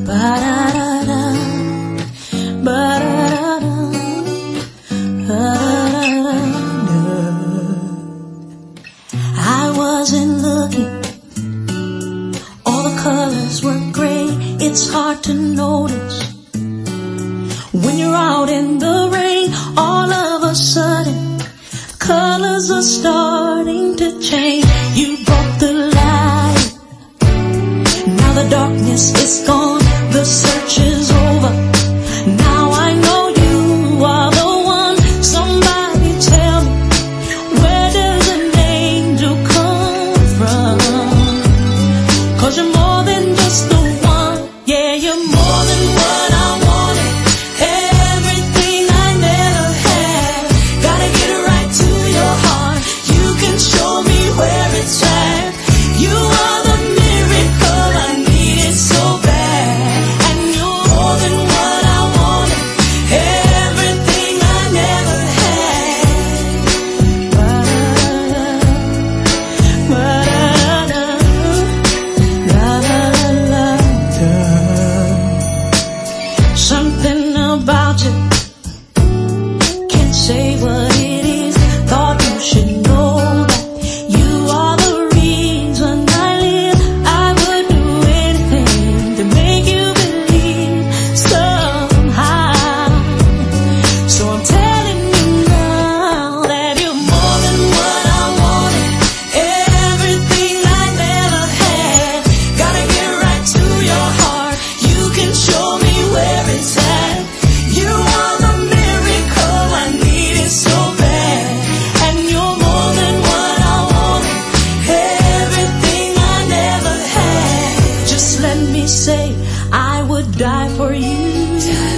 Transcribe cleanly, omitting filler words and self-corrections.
Ba-da-da-da, ba-da-da-da, ba-da-da-da. I wasn't looking, all the colors were gray. It's hard to notice when you're out in the rain. All of a sudden, colors are starting to change. You brought the light, now the darkness is gone. The search is over, now I know you are the one. Somebody tell me, where does an angel come from? 'Cause you're more than just the one. Yeah, you're more than what I wanted, everything I never had. Gotta get right to your heart, you can show me where it's at. You are the miracle I needed so bad. And you're more than what I wanted, everything I never had. Ba-da-da, la-la-la-la-da. Something about you, can't say what it is. Thought you should know that you are the reason I live. I would do anything to make you believe somehow. So I'm telling you now that you're more than what I wanted, everything I never had. Gotta get right to your heart, you can show me where it's at. You are the miracle I needed so bad. And you're more than what I wanted, everything I never had. Just let me say, I would die for you.